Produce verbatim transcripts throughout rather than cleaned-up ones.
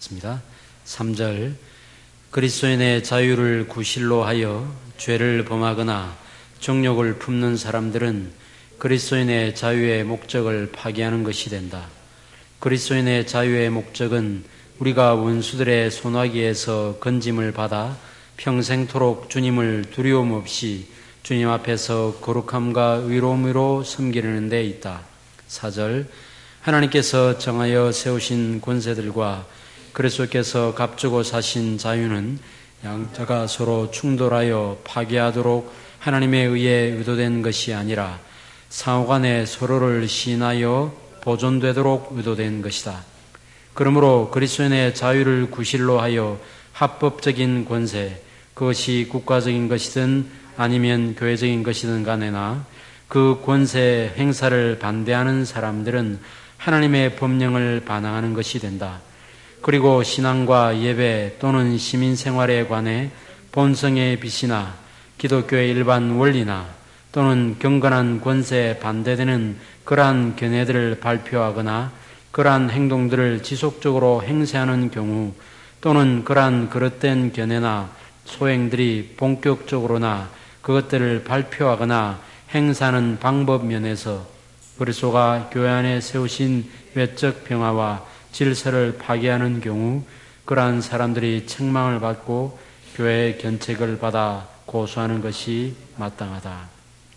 읽습니다. 삼 절. 그리스도인의 자유를 구실로 하여 죄를 범하거나 정욕을 품는 사람들은 그리스도인의 자유의 목적을 파기하는 것이 된다. 그리스도인의 자유의 목적은 우리가 원수들의 손아귀에서 건짐을 받아 평생토록 주님을 두려움 없이 주님 앞에서 거룩함과 의로움으로 섬기려는 데 있다. 사 절. 하나님께서 정하여 세우신 권세들과 그리스도께서 값주고 사신 자유는 양자가 서로 충돌하여 파괴하도록 하나님에 의해 의도된 것이 아니라 상호간에 서로를 시인하여 보존되도록 의도된 것이다. 그러므로 그리스도인의 자유를 구실로 하여 합법적인 권세, 그것이 국가적인 것이든 아니면 교회적인 것이든 간에나 그 권세 행사를 반대하는 사람들은 하나님의 법령을 반항하는 것이 된다. 그리고 신앙과 예배 또는 시민생활에 관해 본성의 빛이나 기독교의 일반 원리나 또는 경건한 권세에 반대되는 그러한 견해들을 발표하거나 그러한 행동들을 지속적으로 행세하는 경우 또는 그러한 그릇된 견해나 소행들이 본격적으로나 그것들을 발표하거나 행사하는 방법 면에서 그리스도가 교회 안에 세우신 외적 평화와 질서를 파괴하는 경우 그러한 사람들이 책망을 받고 교회의 견책을 받아 고소하는 것이 마땅하다.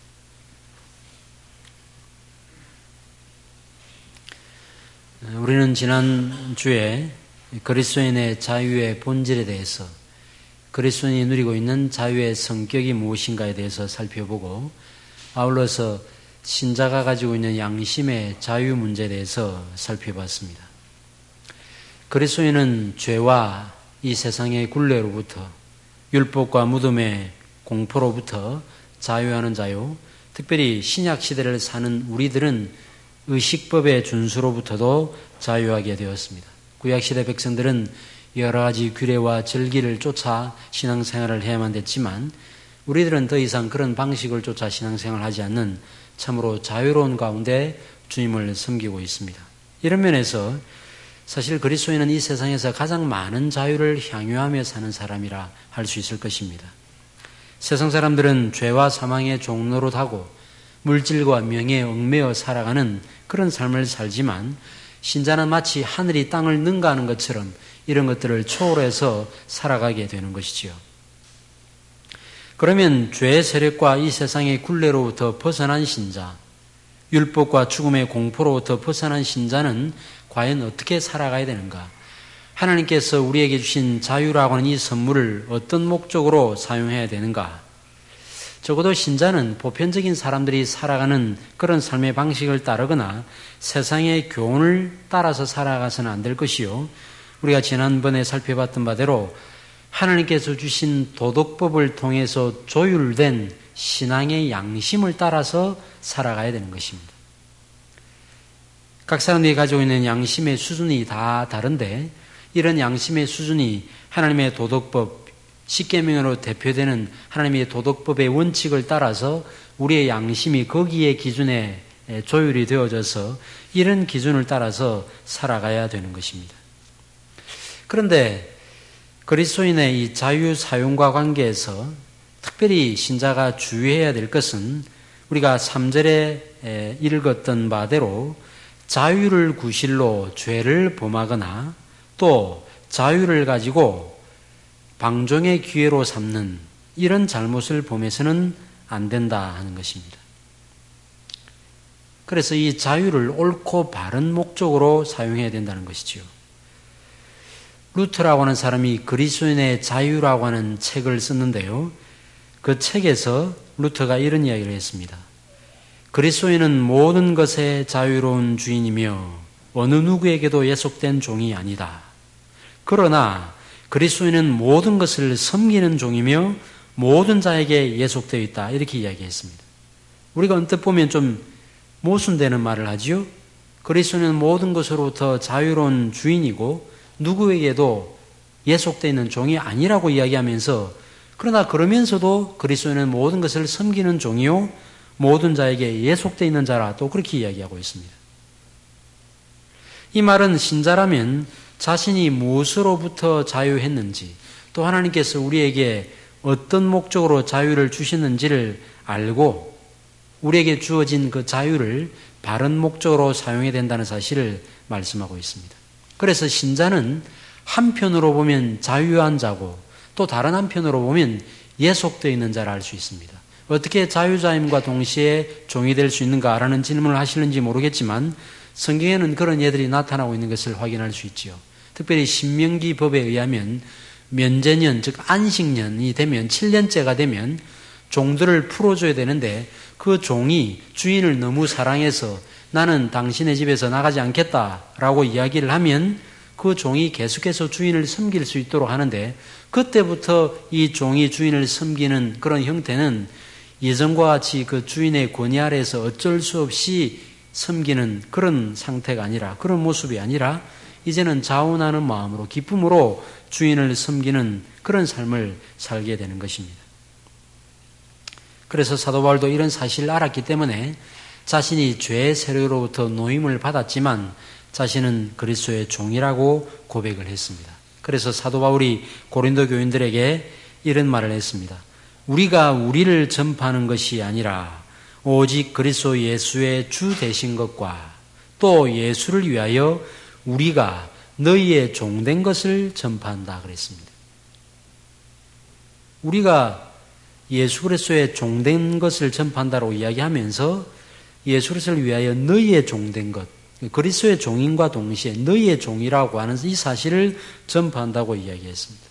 우리는 지난주에 그리스도인의 자유의 본질에 대해서, 그리스도인이 누리고 있는 자유의 성격이 무엇인가에 대해서 살펴보고, 아울러서 신자가 가지고 있는 양심의 자유 문제에 대해서 살펴봤습니다. 그리스도인은 죄와 이 세상의 굴레로부터, 율법과 무덤의 공포로부터 자유하는 자요, 특별히 신약 시대를 사는 우리들은 의식법의 준수로부터도 자유하게 되었습니다. 구약시대 백성들은 여러 가지 규례와 절기를 쫓아 신앙생활을 해야만 됐지만 우리들은 더 이상 그런 방식을 쫓아 신앙생활을 하지 않는 참으로 자유로운 가운데 주님을 섬기고 있습니다. 이런 면에서 사실 그리스도인은 이 세상에서 가장 많은 자유를 향유하며 사는 사람이라 할 수 있을 것입니다. 세상 사람들은 죄와 사망의 종노릇하고 물질과 명예에 얽매여 살아가는 그런 삶을 살지만 신자는 마치 하늘이 땅을 능가하는 것처럼 이런 것들을 초월해서 살아가게 되는 것이지요. 그러면 죄의 세력과 이 세상의 굴레로부터 벗어난 신자, 율법과 죽음의 공포로부터 벗어난 신자는 과연 어떻게 살아가야 되는가? 하나님께서 우리에게 주신 자유라고 하는 이 선물을 어떤 목적으로 사용해야 되는가? 적어도 신자는 보편적인 사람들이 살아가는 그런 삶의 방식을 따르거나 세상의 교훈을 따라서 살아가서는 안 될 것이요. 우리가 지난번에 살펴봤던 바대로 하나님께서 주신 도덕법을 통해서 조율된 신앙의 양심을 따라서 살아가야 되는 것입니다. 각 사람들이 가지고 있는 양심의 수준이 다 다른데 이런 양심의 수준이 하나님의 도덕법, 십계명으로 대표되는 하나님의 도덕법의 원칙을 따라서 우리의 양심이 거기에 기준에 조율이 되어져서 이런 기준을 따라서 살아가야 되는 것입니다. 그런데 그리스도인의 이 자유 사용과 관계에서 특별히 신자가 주의해야 될 것은 우리가 삼 절에 읽었던 바대로 자유를 구실로 죄를 범하거나 또 자유를 가지고 방종의 기회로 삼는 이런 잘못을 범해서는 안 된다 하는 것입니다. 그래서 이 자유를 옳고 바른 목적으로 사용해야 된다는 것이지요. 루터라고 하는 사람이 그리스도인의 자유라고 하는 책을 썼는데요. 그 책에서 루터가 이런 이야기를 했습니다. 그리스도인은 모든 것에 자유로운 주인이며 어느 누구에게도 예속된 종이 아니다. 그러나 그리스도인은 모든 것을 섬기는 종이며 모든 자에게 예속되어 있다. 이렇게 이야기했습니다. 우리가 언뜻 보면 좀 모순되는 말을 하지요. 그리스도인은 모든 것으로부터 자유로운 주인이고 누구에게도 예속되어 있는 종이 아니라고 이야기하면서 그러나 그러면서도 그리스도인은 모든 것을 섬기는 종이요 모든 자에게 예속되어 있는 자라 또 그렇게 이야기하고 있습니다. 이 말은 신자라면 자신이 무엇으로부터 자유했는지, 또 하나님께서 우리에게 어떤 목적으로 자유를 주셨는지를 알고 우리에게 주어진 그 자유를 바른 목적으로 사용해야 된다는 사실을 말씀하고 있습니다. 그래서 신자는 한편으로 보면 자유한 자고 또 다른 한편으로 보면 예속되어 있는 자를 알 수 있습니다. 어떻게 자유자임과 동시에 종이 될 수 있는가라는 질문을 하시는지 모르겠지만 성경에는 그런 예들이 나타나고 있는 것을 확인할 수 있지요. 특별히 신명기 법에 의하면 면제년, 즉 안식년이 되면 칠 년째가 되면 종들을 풀어줘야 되는데 그 종이 주인을 너무 사랑해서 나는 당신의 집에서 나가지 않겠다라고 이야기를 하면 그 종이 계속해서 주인을 섬길 수 있도록 하는데 그때부터 이 종이 주인을 섬기는 그런 형태는 예전과 같이 그 주인의 권위 아래에서 어쩔 수 없이 섬기는 그런 상태가 아니라 그런 모습이 아니라 이제는 자원하는 마음으로 기쁨으로 주인을 섬기는 그런 삶을 살게 되는 것입니다. 그래서 사도 바울도 이런 사실을 알았기 때문에 자신이 죄의 세력으로부터 노임을 받았지만 자신은 그리스도의 종이라고 고백을 했습니다. 그래서 사도 바울이 고린도 교인들에게 이런 말을 했습니다. 우리가 우리를 전파하는 것이 아니라 오직 그리스도 예수의 주 되신 것과 또 예수를 위하여 우리가 너희의 종된 것을 전파한다 그랬습니다. 우리가 예수 그리스도의 종된 것을 전파한다고 이야기하면서 예수 그리스도를 위하여 너희의 종된 것, 그리스도의 종인과 동시에 너희의 종이라고 하는 이 사실을 전파한다고 이야기했습니다.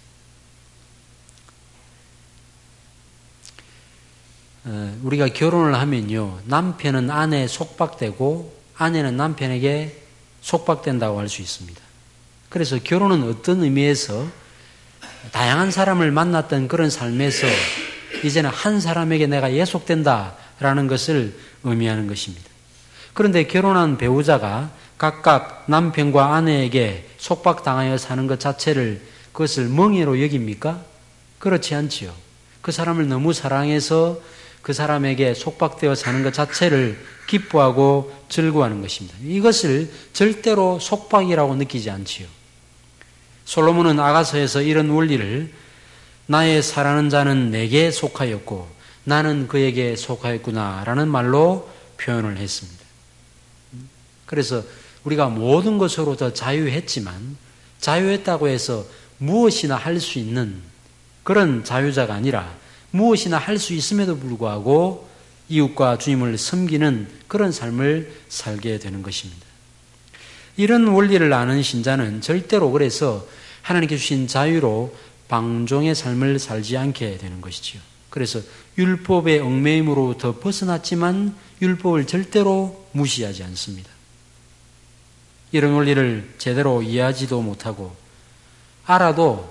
우리가 결혼을 하면요, 남편은 아내에 속박되고 아내는 남편에게 속박된다고 할 수 있습니다. 그래서 결혼은 어떤 의미에서 다양한 사람을 만났던 그런 삶에서 이제는 한 사람에게 내가 예속된다라는 것을 의미하는 것입니다. 그런데 결혼한 배우자가 각각 남편과 아내에게 속박당하여 사는 것 자체를 그것을 멍해로 여깁니까? 그렇지 않지요. 그 사람을 너무 사랑해서 그 사람에게 속박되어 사는 것 자체를 기뻐하고 즐거워하는 것입니다. 이것을 절대로 속박이라고 느끼지 않지요. 솔로몬은 아가서에서 이런 원리를 나의 사랑하는 자는 내게 속하였고 나는 그에게 속하였구나 라는 말로 표현을 했습니다. 그래서 우리가 모든 것으로부터 자유했지만 자유했다고 해서 무엇이나 할 수 있는 그런 자유자가 아니라 무엇이나 할 수 있음에도 불구하고 이웃과 주님을 섬기는 그런 삶을 살게 되는 것입니다. 이런 원리를 아는 신자는 절대로 그래서 하나님께 주신 자유로 방종의 삶을 살지 않게 되는 것이지요. 그래서 율법의 얽매임으로부터 벗어났지만 율법을 절대로 무시하지 않습니다. 이런 원리를 제대로 이해하지도 못하고 알아도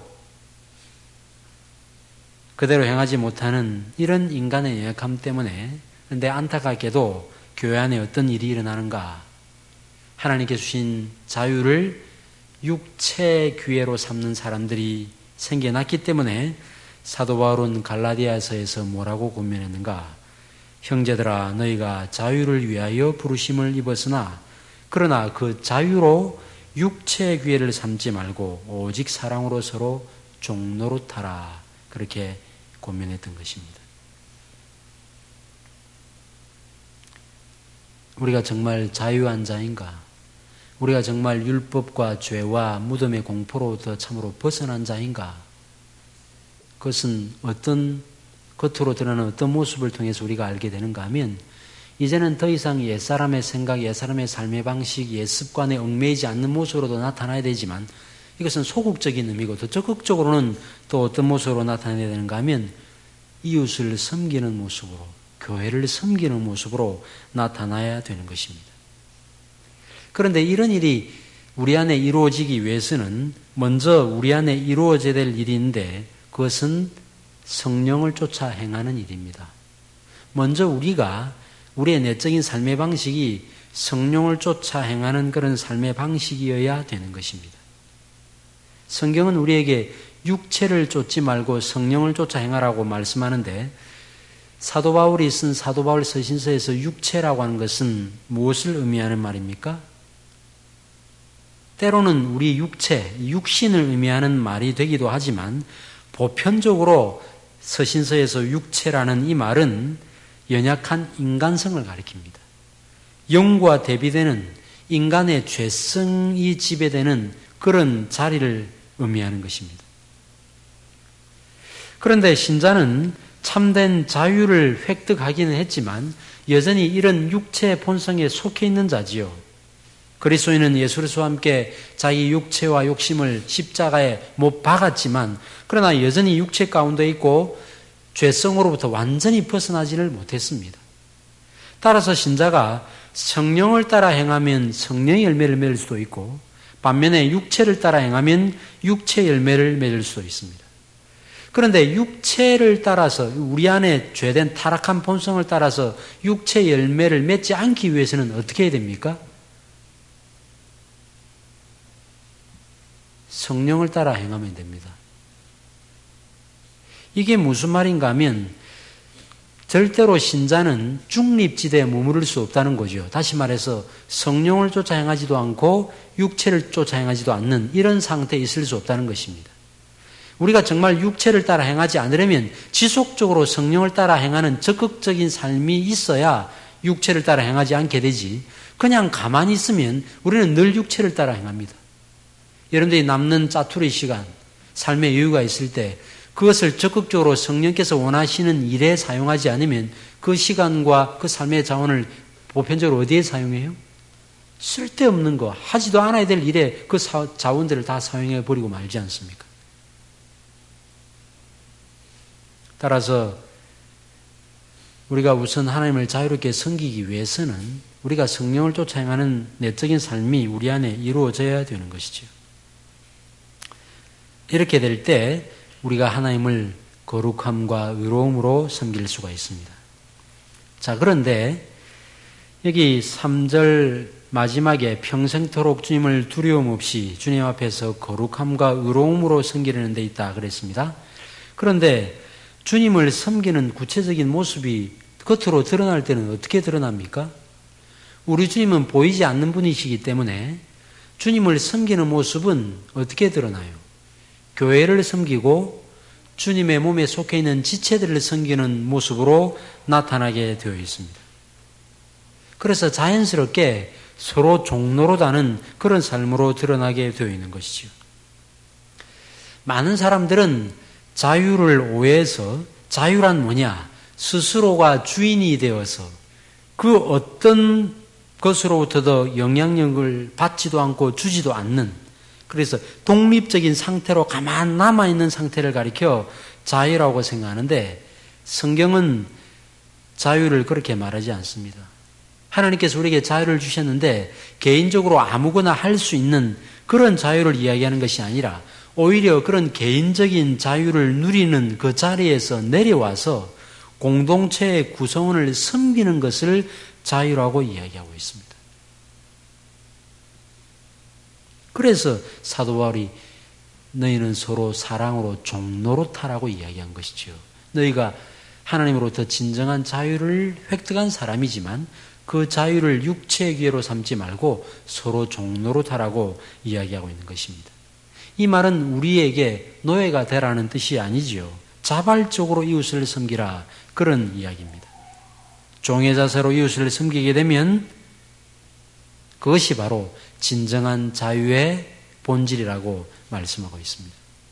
그대로 행하지 못하는 이런 인간의 연약함 때문에 그런데 안타깝게도 교회 안에 어떤 일이 일어나는가? 하나님께 주신 자유를 육체 규례로 삼는 사람들이 생겨났기 때문에 사도 바울은 갈라디아서에서 뭐라고 권면했는가? 형제들아 너희가 자유를 위하여 부르심을 입었으나 그러나 그 자유로 육체의 규례를 삼지 말고 오직 사랑으로 서로 종노릇하라. 그렇게 권면했던 것입니다. 우리가 정말 자유한 자인가? 우리가 정말 율법과 죄와 무덤의 공포로부터 참으로 벗어난 자인가? 그것은 어떤 겉으로 드러나는 어떤 모습을 통해서 우리가 알게 되는가 하면 이제는 더 이상 옛사람의 생각, 옛사람의 삶의 방식, 옛습관에 얽매이지 않는 모습으로도 나타나야 되지만 이것은 소극적인 의미고 더 적극적으로는 또 어떤 모습으로 나타나야 되는가 하면 이웃을 섬기는 모습으로, 교회를 섬기는 모습으로 나타나야 되는 것입니다. 그런데 이런 일이 우리 안에 이루어지기 위해서는 먼저 우리 안에 이루어져야 될 일인데 그것은 성령을 쫓아 행하는 일입니다. 먼저 우리가 우리의 내적인 삶의 방식이 성령을 쫓아 행하는 그런 삶의 방식이어야 되는 것입니다. 성경은 우리에게 육체를 쫓지 말고 성령을 쫓아 행하라고 말씀하는데 사도 바울이 쓴 사도 바울 서신서에서 육체라고 하는 것은 무엇을 의미하는 말입니까? 때로는 우리 육체, 육신을 의미하는 말이 되기도 하지만 보편적으로 서신서에서 육체라는 이 말은 연약한 인간성을 가리킵니다. 영과 대비되는 인간의 죄성이 지배되는 그런 자리를 의미하는 것입니다. 그런데 신자는 참된 자유를 획득하기는 했지만 여전히 이런 육체의 본성에 속해 있는 자지요. 그리스도인은 예수 그리스도와 함께 자기 육체와 욕심을 십자가에 못 박았지만 그러나 여전히 육체 가운데 있고 죄성으로부터 완전히 벗어나지를 못했습니다. 따라서 신자가 성령을 따라 행하면 성령의 열매를 맺을 수도 있고 반면에 육체를 따라 행하면 육체의 열매를 맺을 수도 있습니다. 그런데 육체를 따라서 우리 안에 죄된 타락한 본성을 따라서 육체의 열매를 맺지 않기 위해서는 어떻게 해야 됩니까? 성령을 따라 행하면 됩니다. 이게 무슨 말인가 하면 절대로 신자는 중립지대에 머무를 수 없다는 거죠. 다시 말해서 성령을 쫓아 행하지도 않고 육체를 쫓아 행하지도 않는 이런 상태에 있을 수 없다는 것입니다. 우리가 정말 육체를 따라 행하지 않으려면 지속적으로 성령을 따라 행하는 적극적인 삶이 있어야 육체를 따라 행하지 않게 되지 그냥 가만히 있으면 우리는 늘 육체를 따라 행합니다. 여러분들이 남는 짜투리 시간, 삶의 여유가 있을 때 그것을 적극적으로 성령께서 원하시는 일에 사용하지 않으면 그 시간과 그 삶의 자원을 보편적으로 어디에 사용해요? 쓸데없는 거, 하지도 않아야 될 일에 그 자원들을 다 사용해 버리고 말지 않습니까? 따라서 우리가 우선 하나님을 자유롭게 섬기기 위해서는 우리가 성령을 쫓아 행하는 내적인 삶이 우리 안에 이루어져야 되는 것이죠. 이렇게 될 때 우리가 하나님을 거룩함과 의로움으로 섬길 수가 있습니다. 자, 그런데 여기 삼 절 마지막에 평생토록 주님을 두려움 없이 주님 앞에서 거룩함과 의로움으로 섬기려는 데 있다 그랬습니다. 그런데 주님을 섬기는 구체적인 모습이 겉으로 드러날 때는 어떻게 드러납니까? 우리 주님은 보이지 않는 분이시기 때문에 주님을 섬기는 모습은 어떻게 드러나요? 교회를 섬기고 주님의 몸에 속해 있는 지체들을 섬기는 모습으로 나타나게 되어 있습니다. 그래서 자연스럽게 서로 종로로다는 그런 삶으로 드러나게 되어 있는 것이죠. 많은 사람들은 자유를 오해해서 자유란 뭐냐? 스스로가 주인이 되어서 그 어떤 것으로부터도 영향력을 받지도 않고 주지도 않는 그래서 독립적인 상태로 가만 남아있는 상태를 가리켜 자유라고 생각하는데 성경은 자유를 그렇게 말하지 않습니다. 하나님께서 우리에게 자유를 주셨는데 개인적으로 아무거나 할 수 있는 그런 자유를 이야기하는 것이 아니라 오히려 그런 개인적인 자유를 누리는 그 자리에서 내려와서 공동체의 구성원을 섬기는 것을 자유라고 이야기하고 있습니다. 그래서 사도 바울이 너희는 서로 사랑으로 종노릇하라고 이야기한 것이죠. 너희가 하나님으로부터 진정한 자유를 획득한 사람이지만 그 자유를 육체의 기회로 삼지 말고 서로 종노릇하라고 이야기하고 있는 것입니다. 이 말은 우리에게 노예가 되라는 뜻이 아니지요. 자발적으로 이웃을 섬기라 그런 이야기입니다. 종의 자세로 이웃을 섬기게 되면 그것이 바로 진정한 자유의 본질이라고 말씀하고 있습니다.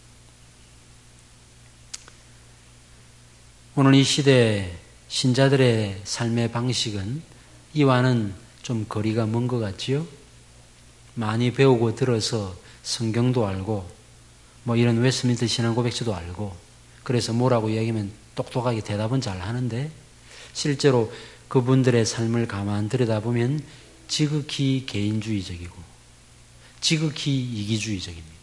오늘 이 시대 신자들의 삶의 방식은 이와는 좀 거리가 먼 것 같지요? 많이 배우고 들어서 성경도 알고 뭐 이런 웨스트민스터 신앙 고백서도 알고 그래서 뭐라고 이야기하면 똑똑하게 대답은 잘 하는데 실제로 그분들의 삶을 가만 들여다보면 지극히 개인주의적이고 지극히 이기주의적입니다.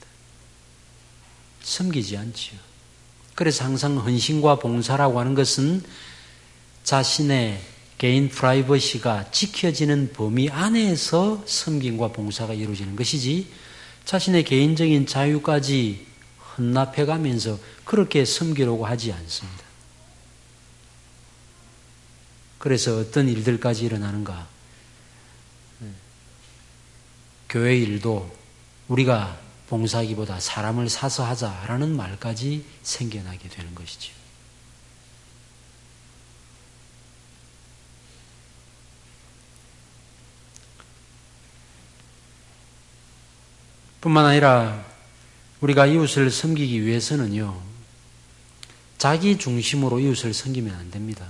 섬기지 않지요. 그래서 항상 헌신과 봉사라고 하는 것은 자신의 개인 프라이버시가 지켜지는 범위 안에서 섬김과 봉사가 이루어지는 것이지 자신의 개인적인 자유까지 헌납해가면서 그렇게 섬기려고 하지 않습니다. 그래서 어떤 일들까지 일어나는가? 교회 일도 우리가 봉사하기보다 사람을 사서 하자라는 말까지 생겨나게 되는 것이죠. 뿐만 아니라 우리가 이웃을 섬기기 위해서는요, 자기 중심으로 이웃을 섬기면 안 됩니다.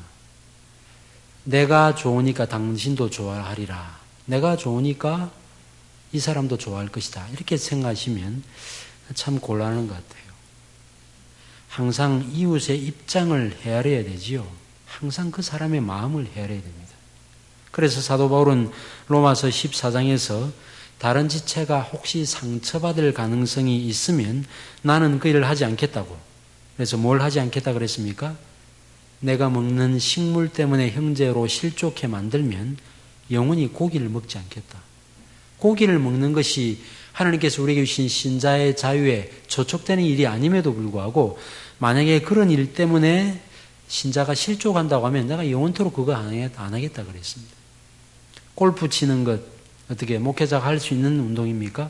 내가 좋으니까 당신도 좋아하리라. 내가 좋으니까 이 사람도 좋아할 것이다. 이렇게 생각하시면 참 곤란한 것 같아요. 항상 이웃의 입장을 헤아려야 되지요. 항상 그 사람의 마음을 헤아려야 됩니다. 그래서 사도 바울은 로마서 십사 장에서 다른 지체가 혹시 상처받을 가능성이 있으면 나는 그 일을 하지 않겠다고. 그래서 뭘 하지 않겠다 그랬습니까? 내가 먹는 식물 때문에 형제로 실족해 만들면 영원히 고기를 먹지 않겠다. 고기를 먹는 것이 하나님께서 우리에게 주신 신자의 자유에 저촉되는 일이 아님에도 불구하고 만약에 그런 일 때문에 신자가 실족한다고 하면 내가 영원토록 그거 안 하겠다 그랬습니다. 골프 치는 것 어떻게 목회자가 할 수 있는 운동입니까?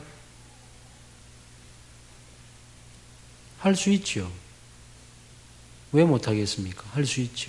할 수 있죠. 왜 못하겠습니까? 할 수 있죠.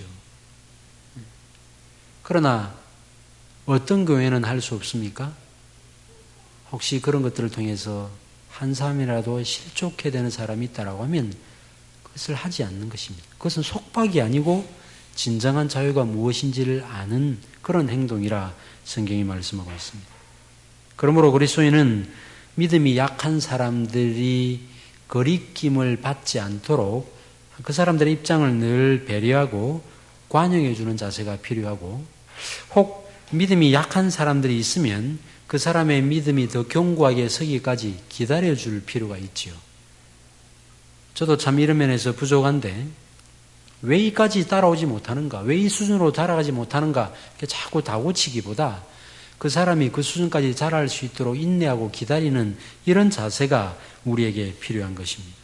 그러나 어떤 교회는 할 수 없습니까? 혹시 그런 것들을 통해서 한 사람이라도 실족해야 되는 사람이 있다고 하면 그것을 하지 않는 것입니다. 그것은 속박이 아니고 진정한 자유가 무엇인지를 아는 그런 행동이라 성경이 말씀하고 있습니다. 그러므로 그리스도인은 믿음이 약한 사람들이 거리낌을 받지 않도록 그 사람들의 입장을 늘 배려하고 관용해 주는 자세가 필요하고, 혹 믿음이 약한 사람들이 있으면 그 사람의 믿음이 더 견고하게 서기까지 기다려 줄 필요가 있지요. 저도 참 이런 면에서 부족한데 왜 이까지 따라오지 못하는가, 왜 이 수준으로 자라가지 못하는가 이렇게 자꾸 다고치기보다 그 사람이 그 수준까지 자랄 수 있도록 인내하고 기다리는 이런 자세가 우리에게 필요한 것입니다.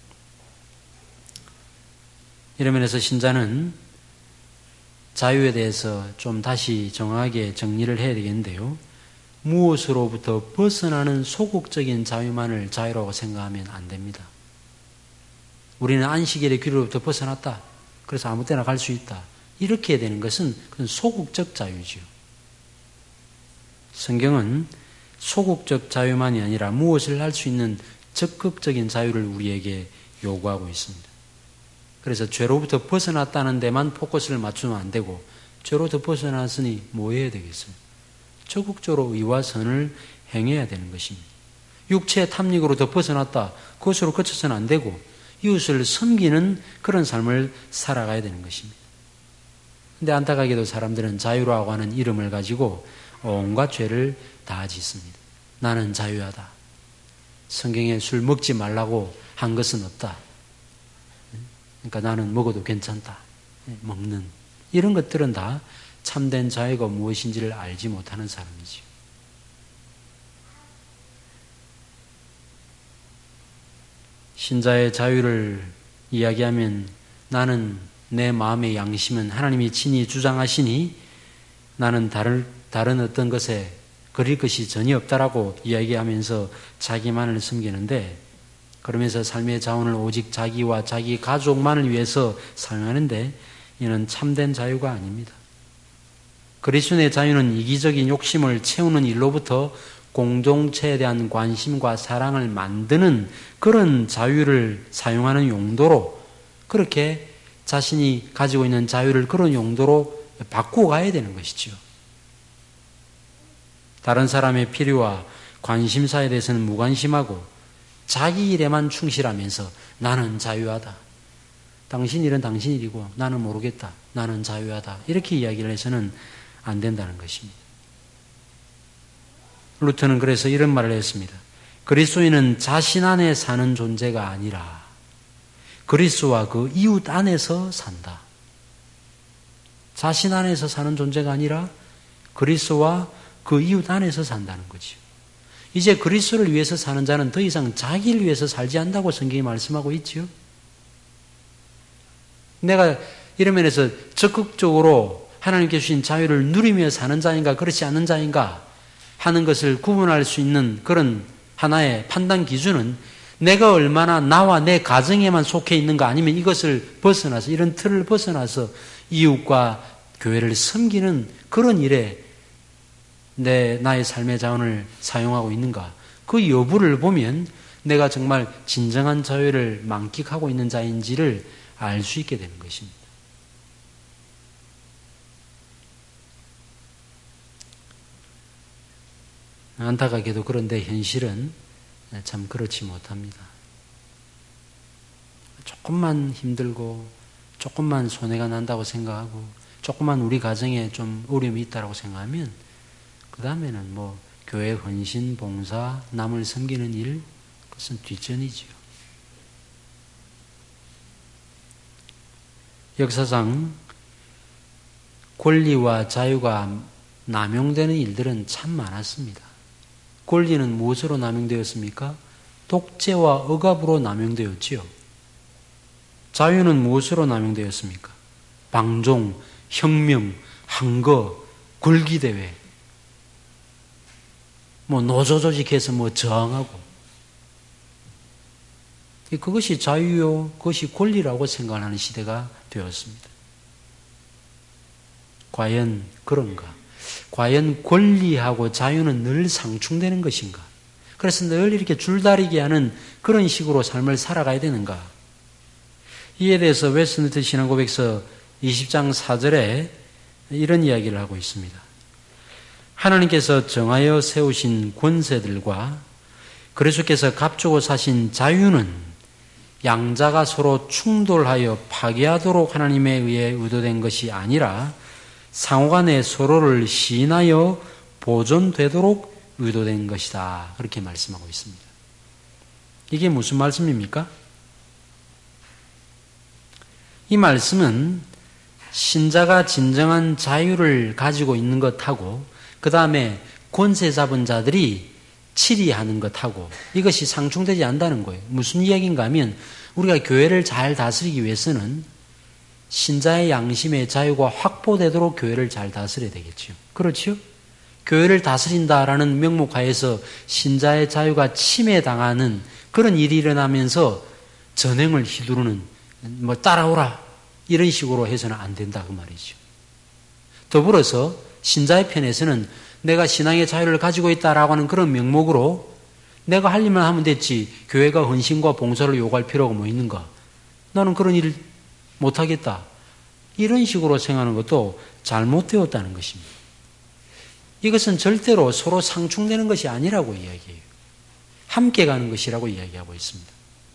이런 면에서 신자는 자유에 대해서 좀 다시 정확하게 정리를 해야 되겠는데요. 무엇으로부터 벗어나는 소극적인 자유만을 자유라고 생각하면 안 됩니다. 우리는 안식일의 규례로부터 벗어났다. 그래서 아무 때나 갈 수 있다. 이렇게 되는 것은 그건 소극적 자유지요. 성경은 소극적 자유만이 아니라 무엇을 할 수 있는 적극적인 자유를 우리에게 요구하고 있습니다. 그래서 죄로부터 벗어났다는 데만 포커스를 맞추면 안 되고, 죄로부터 벗어났으니 뭐 해야 되겠습니까? 적극적으로 의와 선을 행해야 되는 것입니다. 육체의 탐닉으로부터 벗어났다. 그것으로 그쳐서는 안 되고 이웃을 섬기는 그런 삶을 살아가야 되는 것입니다. 그런데 안타깝게도 사람들은 자유라고 하는 이름을 가지고 온갖 죄를 다 짓습니다. 나는 자유하다. 성경에 술 먹지 말라고 한 것은 없다. 그러니까 나는 먹어도 괜찮다. 먹는 이런 것들은 다 참된 자유가 무엇인지를 알지 못하는 사람이지요. 신자의 자유를 이야기하면 나는 내 마음의 양심은 하나님이 친히 주장하시니 나는 다른, 다른 어떤 것에 그릴 것이 전혀 없다라고 이야기하면서 자기만을 섬기는데, 그러면서 삶의 자원을 오직 자기와 자기 가족만을 위해서 사용하는데 이는 참된 자유가 아닙니다. 그리스도의 자유는 이기적인 욕심을 채우는 일로부터 공동체에 대한 관심과 사랑을 만드는 그런 자유를 사용하는 용도로, 그렇게 자신이 가지고 있는 자유를 그런 용도로 바꾸어 가야 되는 것이죠. 다른 사람의 필요와 관심사에 대해서는 무관심하고 자기 일에만 충실하면서 나는 자유하다. 당신 일은 당신 일이고 나는 모르겠다. 나는 자유하다. 이렇게 이야기를 해서는 안 된다는 것입니다. 루터는 그래서 이런 말을 했습니다. 그리스도인은 자신 안에 사는 존재가 아니라 그리스도와 그 이웃 안에서 산다. 자신 안에서 사는 존재가 아니라 그리스도와 그 이웃 안에서 산다는 거죠. 이제 그리스도를 위해서 사는 자는 더 이상 자기를 위해서 살지 않는다고 성경이 말씀하고 있지요. 내가 이런 면에서 적극적으로 하나님께 주신 자유를 누리며 사는 자인가 그렇지 않은 자인가 하는 것을 구분할 수 있는 그런 하나의 판단 기준은 내가 얼마나 나와 내 가정에만 속해 있는가 아니면 이것을 벗어나서 이런 틀을 벗어나서 이웃과 교회를 섬기는 그런 일에 내 나의 삶의 자원을 사용하고 있는가 그 여부를 보면 내가 정말 진정한 자유를 만끽하고 있는 자인지를 알 수 있게 되는 것입니다. 안타깝게도 그런데 현실은 참 그렇지 못합니다. 조금만 힘들고 조금만 손해가 난다고 생각하고 조금만 우리 가정에 좀 어려움이 있다고 생각하면 그 다음에는 뭐 교회 헌신, 봉사, 남을 섬기는 일 그것은 뒷전이지요. 역사상 권리와 자유가 남용되는 일들은 참 많았습니다. 권리는 무엇으로 남용되었습니까? 독재와 억압으로 남용되었지요. 자유는 무엇으로 남용되었습니까? 방종, 혁명, 항거, 굴기대회, 뭐 노조 조직해서 뭐 저항하고 그것이 자유요, 그것이 권리라고 생각하는 시대가 되었습니다. 과연 그런가? 과연 권리하고 자유는 늘 상충되는 것인가? 그래서 늘 이렇게 줄다리기 하는 그런 식으로 삶을 살아가야 되는가? 이에 대해서 웨스트민스터 신앙고백서 이십 장 사 절에 이런 이야기를 하고 있습니다. 하나님께서 정하여 세우신 권세들과 그리스도께서 값주고 사신 자유는 양자가 서로 충돌하여 파괴하도록 하나님에 의해 의도된 것이 아니라 상호간에 서로를 시인하여 보존되도록 의도된 것이다. 그렇게 말씀하고 있습니다. 이게 무슨 말씀입니까? 이 말씀은 신자가 진정한 자유를 가지고 있는 것하고 그 다음에 권세 잡은 자들이 치리하는 것하고 이것이 상충되지 않는다는 거예요. 무슨 이야기인가 하면 우리가 교회를 잘 다스리기 위해서는 신자의 양심의 자유가 확보되도록 교회를 잘 다스려야 되겠죠. 그렇죠? 교회를 다스린다라는 명목하에서 신자의 자유가 침해당하는 그런 일이 일어나면서 전횡을 휘두르는 뭐 따라오라 이런 식으로 해서는 안 된다 그 말이죠. 더불어서 신자의 편에서는 내가 신앙의 자유를 가지고 있다라고 하는 그런 명목으로 내가 할 일만 하면 됐지 교회가 헌신과 봉사를 요구할 필요가 뭐 있는가? 나는 그런 일을 못하겠다. 이런 식으로 생각하는 것도 잘못되었다는 것입니다. 이것은 절대로 서로 상충되는 것이 아니라고 이야기해요. 함께 가는 것이라고 이야기하고 있습니다.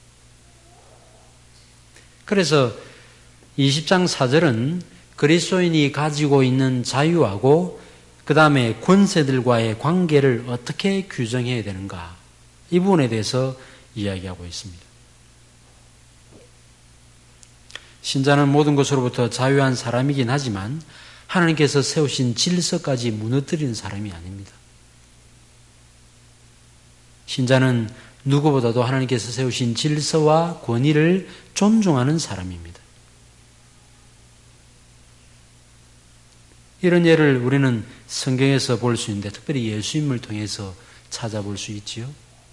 그래서 이십 장 사 절은 그리스도인이 가지고 있는 자유하고 그 다음에 권세들과의 관계를 어떻게 규정해야 되는가 이 부분에 대해서 이야기하고 있습니다. 신자는 모든 것으로부터 자유한 사람이긴 하지만 하나님께서 세우신 질서까지 무너뜨리는 사람이 아닙니다. 신자는 누구보다도 하나님께서 세우신 질서와 권위를 존중하는 사람입니다. 이런 예를 우리는 성경에서 볼 수 있는데 특별히 예수님을 통해서 찾아볼 수 있지요.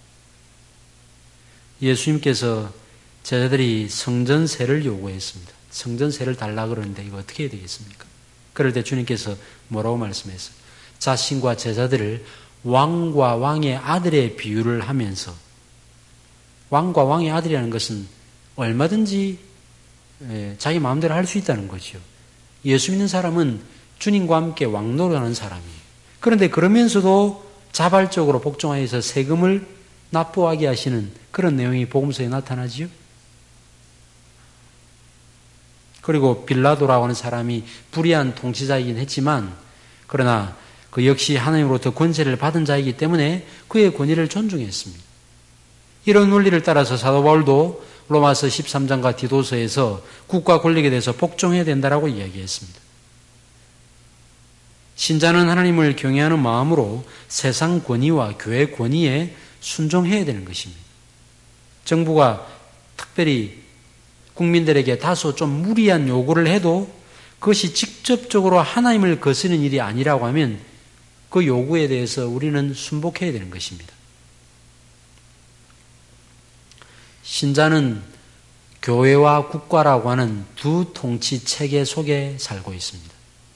예수님께서 제자들이 성전세를 요구했습니다. 성전세를 달라 그러는데 이거 어떻게 해야 되겠습니까? 그럴 때 주님께서 뭐라고 말씀했어요? 자신과 제자들을 왕과 왕의 아들의 비유를 하면서 왕과 왕의 아들이라는 것은 얼마든지 자기 마음대로 할 수 있다는 거죠. 예수 믿는 사람은 주님과 함께 왕노릇하는 사람이에요. 그런데 그러면서도 자발적으로 복종하여서 세금을 납부하게 하시는 그런 내용이 복음서에 나타나지요. 그리고 빌라도라고 하는 사람이 불의한 통치자이긴 했지만 그러나 그 역시 하나님으로부터 권세를 받은 자이기 때문에 그의 권위를 존중했습니다. 이런 논리를 따라서 사도 바울도 로마서 십삼 장과 디도서에서 국가 권력에 대해서 복종해야 된다라고 이야기했습니다. 신자는 하나님을 경외하는 마음으로 세상 권위와 교회 권위에 순종해야 되는 것입니다. 정부가 특별히 국민들에게 다소 좀 무리한 요구를 해도 그것이 직접적으로 하나님을 거스르는 일이 아니라고 하면 그 요구에 대해서 우리는 순복해야 되는 것입니다. 신자는 교회와 국가라고 하는 두 통치 체계 속에 살고 있습니다.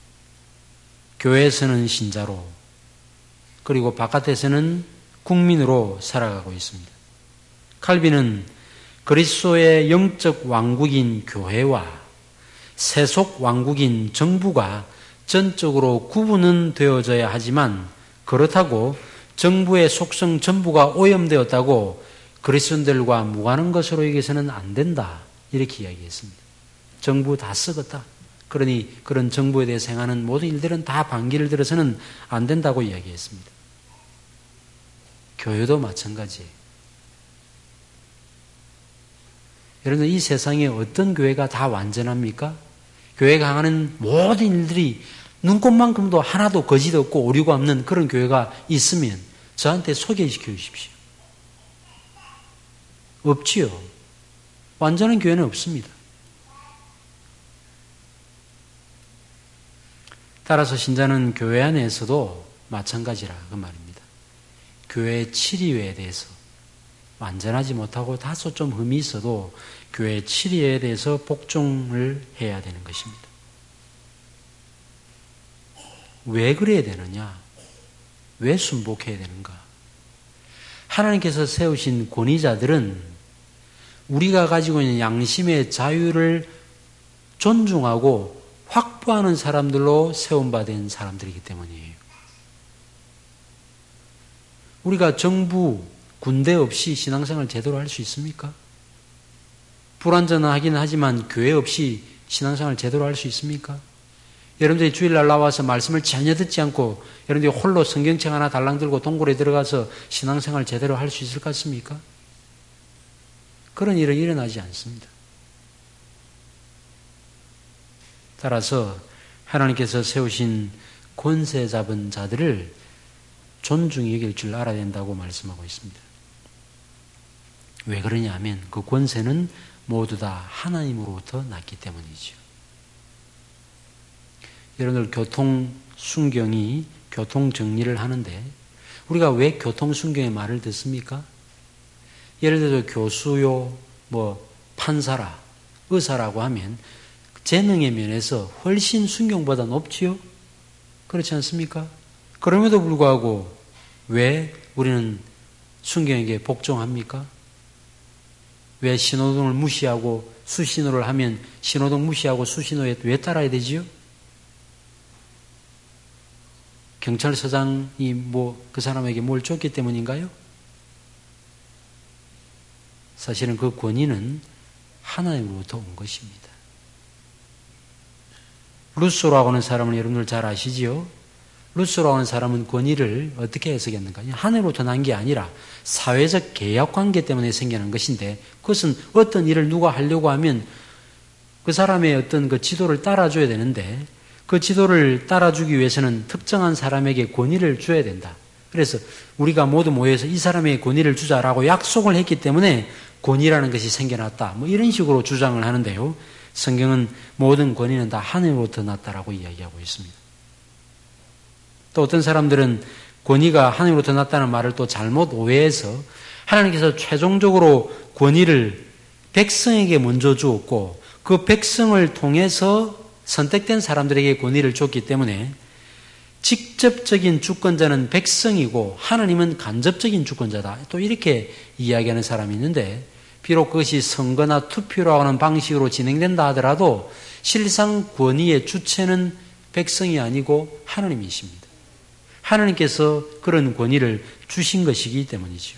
교회에서는 신자로, 그리고 바깥에서는 국민으로 살아가고 있습니다. 칼빈은 그리스도의 영적 왕국인 교회와 세속 왕국인 정부가 전적으로 구분은 되어져야 하지만, 그렇다고 정부의 속성 전부가 오염되었다고 그리스도인들과 무관한 것으로 여기서는 안 된다, 이렇게 이야기했습니다. 정부 다 썩었다. 그러니 그런 정부에 대해서 행하는 모든 일들은 다 반기를 들어서는 안 된다고 이야기했습니다. 교회도 마찬가지예요. 여러분, 이 세상에 어떤 교회가 다 완전합니까? 교회가 하는 모든 일들이 눈꽃만큼도 하나도 거짓 없고 오류가 없는 그런 교회가 있으면 저한테 소개시켜 주십시오. 없지요. 완전한 교회는 없습니다. 따라서 신자는 교회 안에서도 마찬가지라 그 말입니다. 교회의 칠의회에 대해서 완전하지 못하고 다소 좀 흠이 있어도 교회의 칠의회에 대해서 복종을 해야 되는 것입니다. 왜 그래야 되느냐? 왜 순복해야 되는가? 하나님께서 세우신 권위자들은 우리가 가지고 있는 양심의 자유를 존중하고 확보하는 사람들로 세움받은 사람들이기 때문이에요. 우리가 정부, 군대 없이 신앙생활 제대로 할 수 있습니까? 불완전하긴 하지만 교회 없이 신앙생활 제대로 할 수 있습니까? 여러분들이 주일날 나와서 말씀을 전혀 듣지 않고 여러분들이 홀로 성경책 하나 달랑 들고 동굴에 들어가서 신앙생활 제대로 할 수 있을 것 같습니까? 그런 일은 일어나지 않습니다. 따라서 하나님께서 세우신 권세 잡은 자들을 존중히 여길 줄 알아야 된다고 말씀하고 있습니다. 왜 그러냐 하면 그 권세는 모두 다 하나님으로부터 났기 때문이죠. 여러분들 교통 순경이 교통 정리를 하는데 우리가 왜 교통 순경의 말을 듣습니까? 예를 들어서 교수요, 뭐 판사라, 의사라고 하면 재능의 면에서 훨씬 순경보다 높지요? 그렇지 않습니까? 그럼에도 불구하고 왜 우리는 순경에게 복종합니까? 왜 신호등을 무시하고 수신호를 하면 신호등 무시하고 수신호에 왜 따라야 되지요? 경찰서장이 뭐 그 사람에게 뭘 줬기 때문인가요? 사실은 그 권위는 하나님으로부터 온 것입니다. 루소라고 하는 사람을 여러분들 잘 아시지요? 루소라고 하는 사람은 권위를 어떻게 해석했는가? 하늘로부터 난 게 아니라 사회적 계약 관계 때문에 생기는 것인데, 그것은 어떤 일을 누가 하려고 하면 그 사람의 어떤 그 지도를 따라줘야 되는데, 그 지도를 따라주기 위해서는 특정한 사람에게 권위를 줘야 된다. 그래서 우리가 모두 모여서 이 사람에게 권위를 주자라고 약속을 했기 때문에 권위라는 것이 생겨났다. 뭐 이런 식으로 주장을 하는데요. 성경은 모든 권위는 다 하늘로부터 났다라고 이야기하고 있습니다. 또 어떤 사람들은 권위가 하늘로부터 났다는 말을 또 잘못 오해해서 하나님께서 최종적으로 권위를 백성에게 먼저 주었고 그 백성을 통해서 선택된 사람들에게 권위를 줬기 때문에 직접적인 주권자는 백성이고 하나님은 간접적인 주권자다. 또 이렇게 이야기하는 사람이 있는데, 비록 그것이 선거나 투표라고 하는 방식으로 진행된다 하더라도 실상 권위의 주체는 백성이 아니고 하나님이십니다. 하나님께서 그런 권위를 주신 것이기 때문이죠.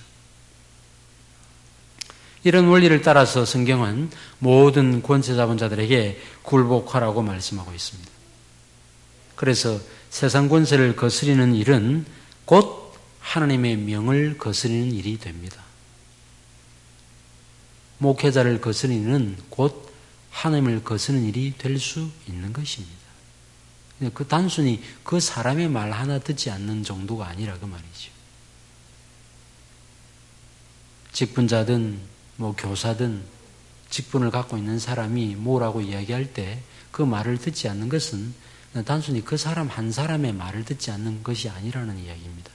이런 원리를 따라서 성경은 모든 권세 잡은 자들에게 굴복하라고 말씀하고 있습니다. 그래서 세상 권세를 거스리는 일은 곧 하나님의 명을 거스리는 일이 됩니다. 목회자를 거스리는 곧 하나님을 거스르는 일이 될 수 있는 것입니다. 그 단순히 그 사람의 말 하나 듣지 않는 정도가 아니라 그 말이죠. 직분자든 뭐 교사든 직분을 갖고 있는 사람이 뭐라고 이야기할 때 그 말을 듣지 않는 것은 단순히 그 사람 한 사람의 말을 듣지 않는 것이 아니라는 이야기입니다.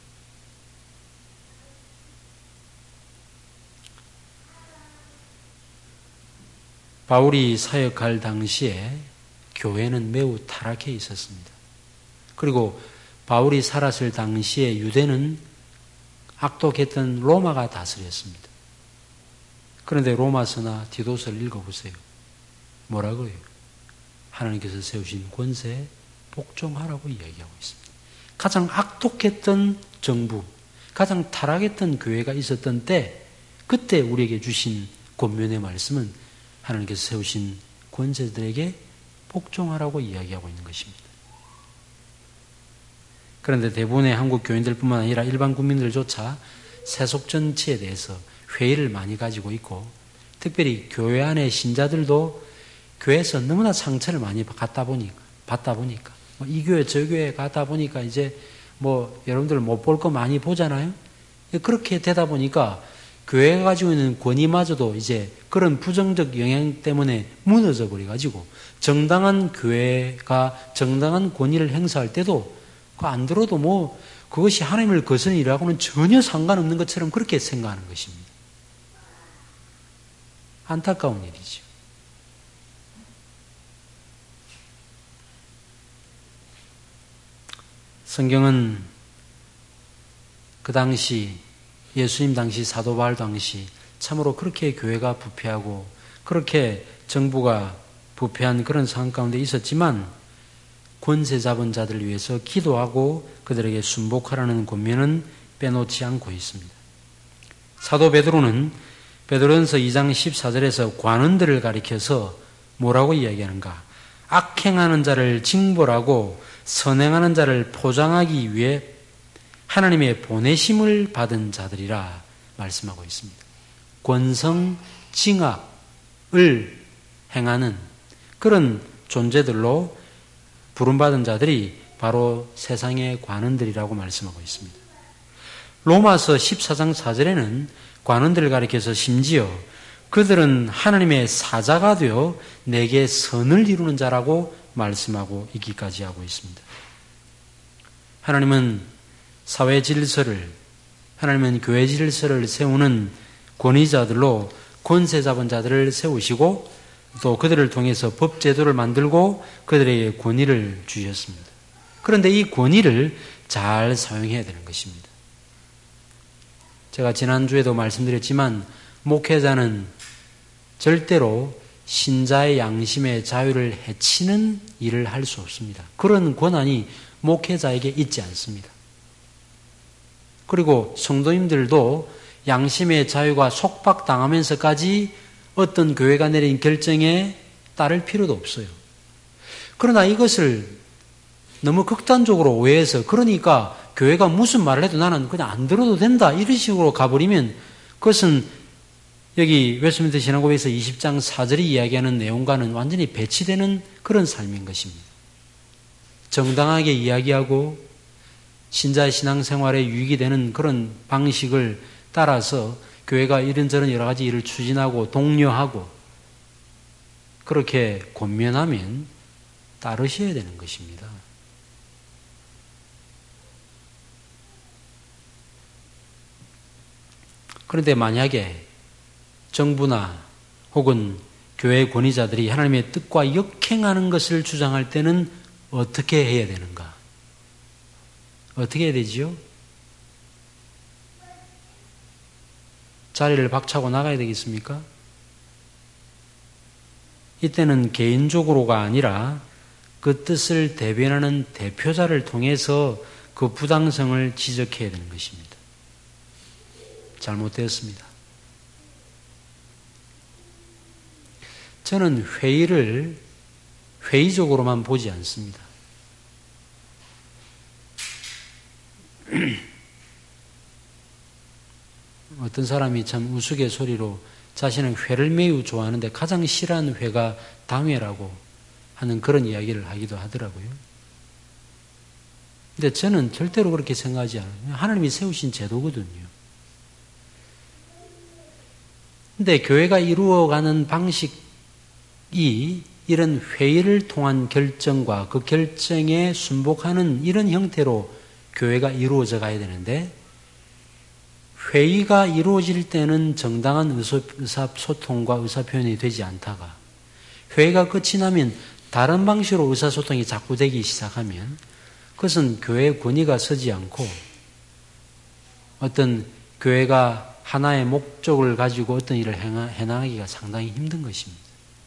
바울이 사역할 당시에 교회는 매우 타락해 있었습니다. 그리고 바울이 살았을 당시에 유대는 악독했던 로마가 다스렸습니다. 그런데 로마서나 디도서를 읽어보세요. 뭐라고요? 하나님께서 세우신 권세에 복종하라고 이야기하고 있습니다. 가장 악독했던 정부, 가장 타락했던 교회가 있었던 때, 그때 우리에게 주신 권면의 말씀은 하나님께서 세우신 권세들에게 복종하라고 이야기하고 있는 것입니다. 그런데 대부분의 한국 교인들뿐만 아니라 일반 국민들조차 세속 정치에 대해서 회의를 많이 가지고 있고, 특별히 교회 안의 신자들도 교회에서 너무나 상처를 많이 받다 보니까, 받다 보니까, 뭐 이 교회 저 교회 가다 보니까 이제 뭐 여러분들 못 볼 거 많이 보잖아요. 그렇게 되다 보니까 교회가 가지고 있는 권위마저도 이제 그런 부정적 영향 때문에 무너져 버려가지고 정당한 교회가 정당한 권위를 행사할 때도 그 안 들어도 뭐 그것이 하나님을 거스르는 일하고는 전혀 상관없는 것처럼 그렇게 생각하는 것입니다. 안타까운 일이죠. 성경은 그 당시 예수님 당시 사도 바울 당시 참으로 그렇게 교회가 부패하고 그렇게 정부가 부패한 그런 상황 가운데 있었지만 권세 잡은 자들을 위해서 기도하고 그들에게 순복하라는 권면은 빼놓지 않고 있습니다. 사도 베드로는 베드로전서 이 장 십사 절에서 관원들을 가리켜서 뭐라고 이야기하는가? 악행하는 자를 징벌하고 선행하는 자를 포장하기 위해 하나님의 보내심을 받은 자들이라 말씀하고 있습니다. 권성 징악을 행하는 그런 존재들로 부름받은 자들이 바로 세상의 관원들이라고 말씀하고 있습니다. 로마서 십사 장 사 절에는 관원들을 가리켜서 심지어 그들은 하나님의 사자가 되어 내게 선을 이루는 자라고 말씀하고 있기까지 하고 있습니다. 하나님은 사회 질서를, 하나님은 교회 질서를 세우는 권위자들로 권세 잡은 자들을 세우시고 또 그들을 통해서 법 제도를 만들고 그들에게 권위를 주셨습니다. 그런데 이 권위를 잘 사용해야 되는 것입니다. 제가 지난주에도 말씀드렸지만 목회자는 절대로 신자의 양심의 자유를 해치는 일을 할 수 없습니다. 그런 권한이 목회자에게 있지 않습니다. 그리고 성도님들도 양심의 자유가 속박당하면서까지 어떤 교회가 내린 결정에 따를 필요도 없어요. 그러나 이것을 너무 극단적으로 오해해서 그러니까 교회가 무슨 말을 해도 나는 그냥 안 들어도 된다 이런 식으로 가버리면 그것은 여기 웨스트민스터 신앙고백에서 이십 장 사 절이 이야기하는 내용과는 완전히 배치되는 그런 삶인 것입니다. 정당하게 이야기하고 신자의 신앙생활에 유익이 되는 그런 방식을 따라서 교회가 이런저런 여러 가지 일을 추진하고 독려하고 그렇게 권면하면 따르셔야 되는 것입니다. 그런데 만약에 정부나 혹은 교회 권위자들이 하나님의 뜻과 역행하는 것을 주장할 때는 어떻게 해야 되는가? 어떻게 해야 되지요? 자리를 박차고 나가야 되겠습니까? 이때는 개인적으로가 아니라 그 뜻을 대변하는 대표자를 통해서 그 부당성을 지적해야 되는 것입니다. 잘못되었습니다. 저는 회의를 회의적으로만 보지 않습니다. 어떤 사람이 참 우스갯소리로 자신은 회를 매우 좋아하는데 가장 싫어하는 회가 당회라고 하는 그런 이야기를 하기도 하더라고요. 근데 저는 절대로 그렇게 생각하지 않아요. 하나님이 세우신 제도거든요. 근데 교회가 이루어가는 방식이 이런 회의를 통한 결정과 그 결정에 순복하는 이런 형태로 교회가 이루어져 가야 되는데 회의가 이루어질 때는 정당한 의사소통과 의사표현이 되지 않다가 회의가 끝이 나면 다른 방식으로 의사소통이 자꾸 되기 시작하면 그것은 교회의 권위가 서지 않고 어떤 교회가 하나의 목적을 가지고 어떤 일을 해나가기가 상당히 힘든 것입니다.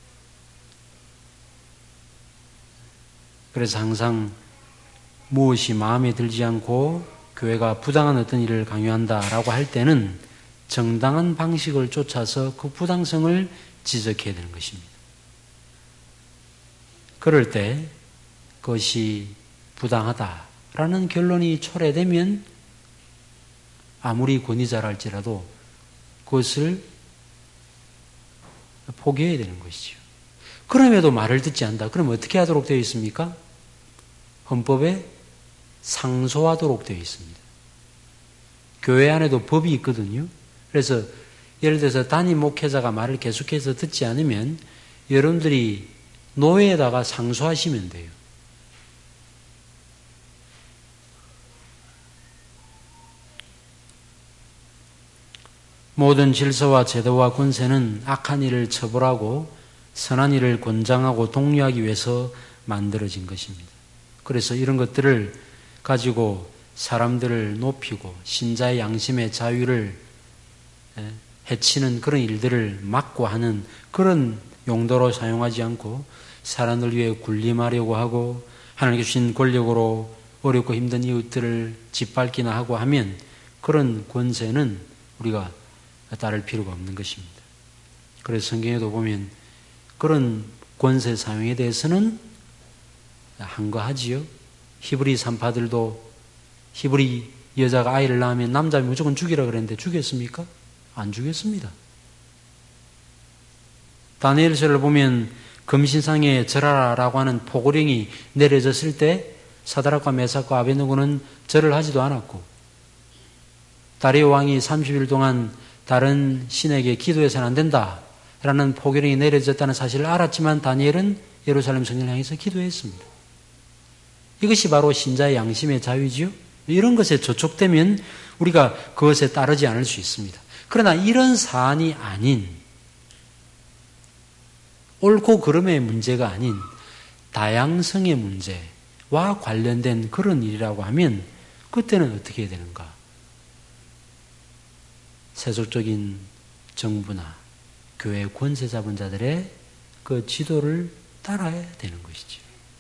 그래서 항상 무엇이 마음에 들지 않고 교회가 부당한 어떤 일을 강요한다라고 할 때는 정당한 방식을 쫓아서 그 부당성을 지적해야 되는 것입니다. 그럴 때 그것이 부당하다라는 결론이 초래되면 아무리 권위자라 할지라도 그것을 포기해야 되는 것이죠. 그럼에도 말을 듣지 않는다. 그럼 어떻게 하도록 되어 있습니까? 헌법에 상소하도록 되어 있습니다. 교회 안에도 법이 있거든요. 그래서 예를 들어서 담임 목회자가 말을 계속해서 듣지 않으면 여러분들이 노회에다가 상소하시면 돼요. 모든 질서와 제도와 권세는 악한 일을 처벌하고 선한 일을 권장하고 독려하기 위해서 만들어진 것입니다. 그래서 이런 것들을 가지고 사람들을 높이고 신자의 양심의 자유를 해치는 그런 일들을 막고 하는 그런 용도로 사용하지 않고 사람을 위해 군림하려고 하고 하나님께 주신 권력으로 어렵고 힘든 이웃들을 짓밟기나 하고 하면 그런 권세는 우리가 따를 필요가 없는 것입니다. 그래서 성경에도 보면 그런 권세 사용에 대해서는 한거하지요. 히브리 산파들도 히브리 여자가 아이를 낳으면 남자면 무조건 죽이라 그랬는데 죽였습니까? 안 죽였습니다. 다니엘서를 보면 금신상에 절하라라고 하는 포고령이 내려졌을 때 사드락과 메삭과 아베느고는 절을 하지도 않았고 다리오 왕이 삼십 일 동안 다른 신에게 기도해서는 안 된다라는 포고령이 내려졌다는 사실을 알았지만 다니엘은 예루살렘 성전을 향해서 기도했습니다. 이것이 바로 신자의 양심의 자유지요. 이런 것에 저촉되면 우리가 그것에 따르지 않을 수 있습니다. 그러나 이런 사안이 아닌 옳고 그름의 문제가 아닌 다양성의 문제와 관련된 그런 일이라고 하면 그때는 어떻게 해야 되는가? 세속적인 정부나 교회 권세 잡은 자들의 그 지도를 따라야 되는 것이죠.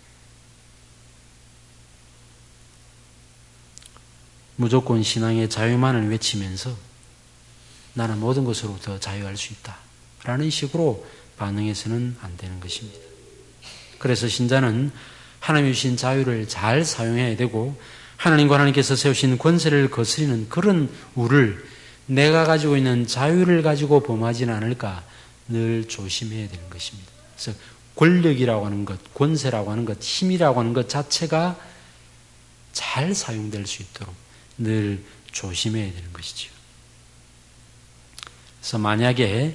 무조건 신앙의 자유만을 외치면서 나는 모든 것으로부터 자유할 수 있다 라는 식으로 반응해서는 안 되는 것입니다. 그래서 신자는 하나님이 주신 자유를 잘 사용해야 되고 하나님과 하나님께서 세우신 권세를 거스리는 그런 우를 내가 가지고 있는 자유를 가지고 범하지는 않을까 늘 조심해야 되는 것입니다. 그래서 권력이라고 하는 것, 권세라고 하는 것, 힘이라고 하는 것 자체가 잘 사용될 수 있도록 늘 조심해야 되는 것이죠. 그래서 만약에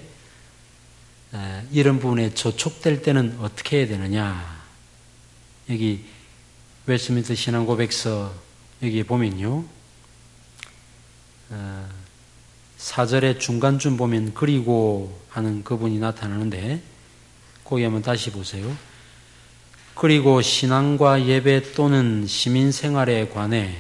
이런 부분에 저촉될 때는 어떻게 해야 되느냐? 여기 웨스트민스터 신앙고백서 여기 보면요, 사 절의 중간쯤 보면 그리고 하는 그분이 나타나는데 거기 한번 다시 보세요. 그리고 신앙과 예배 또는 시민생활에 관해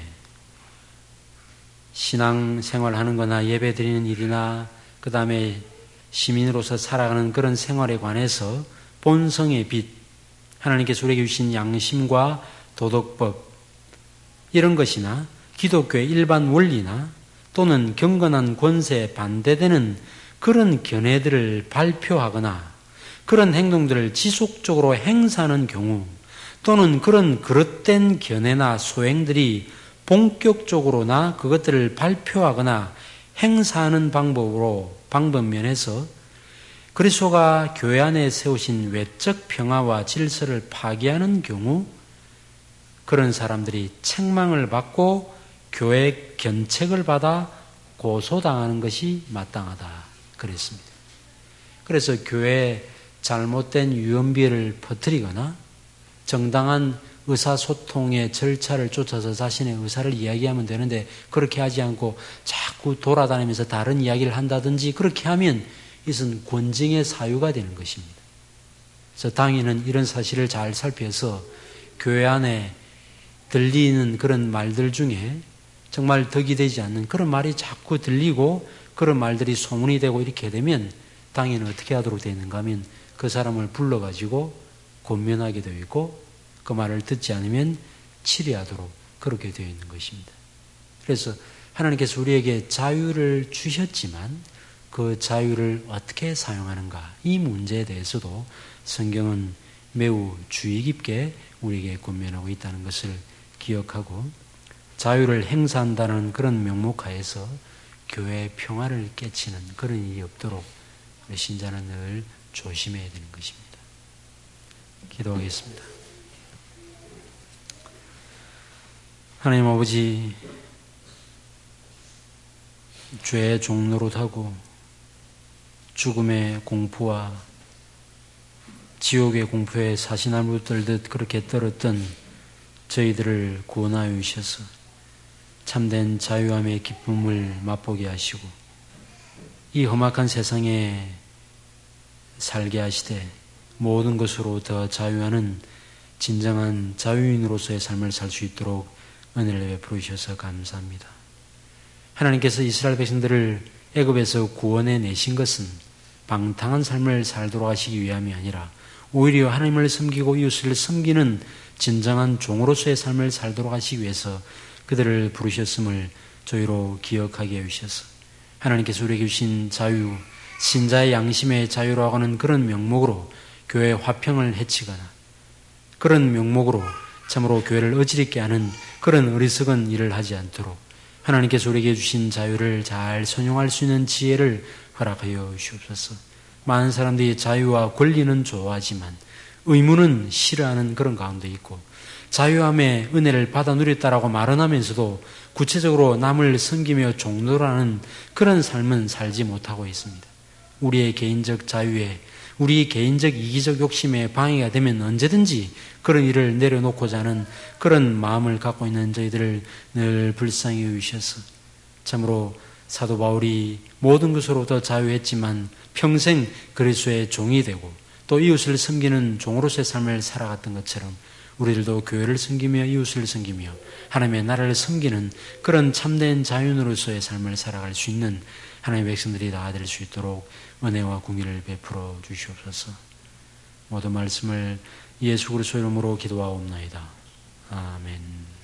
신앙생활하는 거나 예배 드리는 일이나 그 다음에 시민으로서 살아가는 그런 생활에 관해서 본성의 빛, 하나님께서 우리에게 주신 양심과 도덕법 이런 것이나 기독교의 일반 원리나 또는 경건한 권세에 반대되는 그런 견해들을 발표하거나 그런 행동들을 지속적으로 행사하는 경우 또는 그런 그릇된 견해나 소행들이 본격적으로나 그것들을 발표하거나 행사하는 방법으로 방법면에서 그리스도가 교회 안에 세우신 외적 평화와 질서를 파괴하는 경우 그런 사람들이 책망을 받고 교회 견책을 받아 고소당하는 것이 마땅하다 그랬습니다. 그래서 교회에 잘못된 유언비어를 퍼뜨리거나 정당한 의사소통의 절차를 쫓아서 자신의 의사를 이야기하면 되는데 그렇게 하지 않고 자꾸 돌아다니면서 다른 이야기를 한다든지 그렇게 하면 이것은 권징의 사유가 되는 것입니다. 그래서 당에는 이런 사실을 잘 살펴서 교회 안에 들리는 그런 말들 중에 정말 덕이 되지 않는 그런 말이 자꾸 들리고 그런 말들이 소문이 되고 이렇게 되면 당에는 어떻게 하도록 되어 있는가 하면 그 사람을 불러가지고 권면하게 되어 있고 그 말을 듣지 않으면 치리하도록 그렇게 되어 있는 것입니다. 그래서 하나님께서 우리에게 자유를 주셨지만 그 자유를 어떻게 사용하는가 이 문제에 대해서도 성경은 매우 주의 깊게 우리에게 권면하고 있다는 것을 기억하고 자유를 행사한다는 그런 명목 하에서 교회의 평화를 깨치는 그런 일이 없도록 우리 신자는 늘 조심해야 되는 것입니다. 기도하겠습니다. 하나님 아버지, 죄의 종노릇하고 죽음의 공포와 지옥의 공포에 사시나무 떨듯 그렇게 떨었던 저희들을 구원하여 주셔서 참된 자유함의 기쁨을 맛보게 하시고 이 험악한 세상에 살게 하시되 모든 것으로 더 자유하는 진정한 자유인으로서의 삶을 살 수 있도록 은혜를 베풀어 주셔서 감사합니다. 하나님께서 이스라엘 백성들을 애굽에서 구원해 내신 것은 방탕한 삶을 살도록 하시기 위함이 아니라 오히려 하나님을 섬기고 이웃을 섬기는 진정한 종으로서의 삶을 살도록 하시기 위해서 그들을 부르셨음을 저희로 기억하게 해주셔서 하나님께서 우리에게 주신 자유, 신자의 양심의 자유라고 하는 그런 명목으로 교회의 화평을 해치거나 그런 명목으로 참으로 교회를 어지럽게 하는 그런 어리석은 일을 하지 않도록 하나님께서 우리에게 주신 자유를 잘 선용할 수 있는 지혜를 허락하여 주시옵소서. 많은 사람들이 자유와 권리는 좋아하지만 의무는 싫어하는 그런 가운데 있고 자유함의 은혜를 받아 누렸다라고 말은 하면서도 구체적으로 남을 섬기며 종노라는 그런 삶은 살지 못하고 있습니다. 우리의 개인적 자유에 우리 개인적 이기적 욕심에 방해가 되면 언제든지 그런 일을 내려놓고자 하는 그런 마음을 갖고 있는 저희들을 늘 불쌍히 여기셔서 참으로 사도 바울이 모든 것으로부터 자유했지만 평생 그리스도의 종이 되고 또 이웃을 섬기는 종으로서의 삶을 살아갔던 것처럼 우리들도 교회를 섬기며 이웃을 섬기며 하나님의 나라를 섬기는 그런 참된 자유인으로서의 삶을 살아갈 수 있는 하나님의 백성들이 다 될 수 있도록 은혜와 공의를 베풀어 주시옵소서. 모든 말씀을 예수 그리스도의 이름으로 기도하옵나이다. 아멘.